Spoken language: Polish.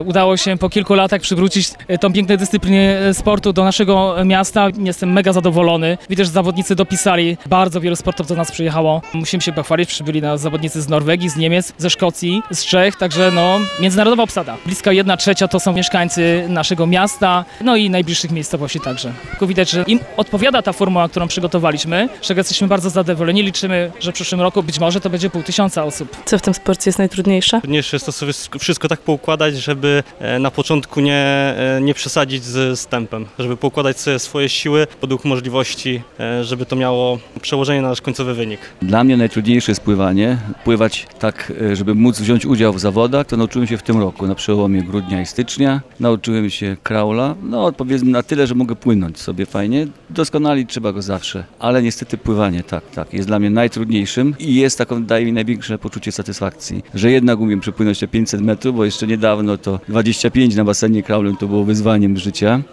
Udało się po kilku latach przywrócić tą piękną dyscyplinę sportu do naszego miasta. Jestem mega zadowolony. Widzę, że zawodnicy dopisali. Bardzo wielu sportowców do nas przyjechało. Musimy się pochwalić, przybyli nas zawodnicy z Norwegii, z Niemiec, ze Szkocji, z Czech, także międzynarodowa obsada. Bliska 1/3 to są mieszkańcy naszego miasta, i najbliższych miejscowości także. Tylko widać, że im odpowiada ta formuła, którą przygotowaliśmy, z czego jesteśmy bardzo zadowoleni. Liczymy, że w przyszłym roku być może to będzie 500 osób. Co w tym sporcie jest najtrudniejsze? Trudniejsze jest to sobie wszystko tak poukładać, żeby na początku nie przesadzić z tempem, żeby poukładać sobie swoje siły według możliwości, żeby to miało przełożenie na nasz końcowy wynik. Dla mnie najtrudniejsze jest pływanie. Pływać tak, żeby móc wziąć udział w zawodach, to nauczyłem się w tym roku, na przełomie grudnia i stycznia. Nauczyłem się kraula, powiedzmy na tyle, że mogę płynąć sobie fajnie. Doskonalić trzeba go zawsze, ale niestety pływanie, tak, jest dla mnie najtrudniejszym i daje mi największe poczucie satysfakcji, że jednak umiem przepłynąć te 500 metrów, bo jeszcze niedawno to 25 na basenie kraulem to było wyzwaniem życia.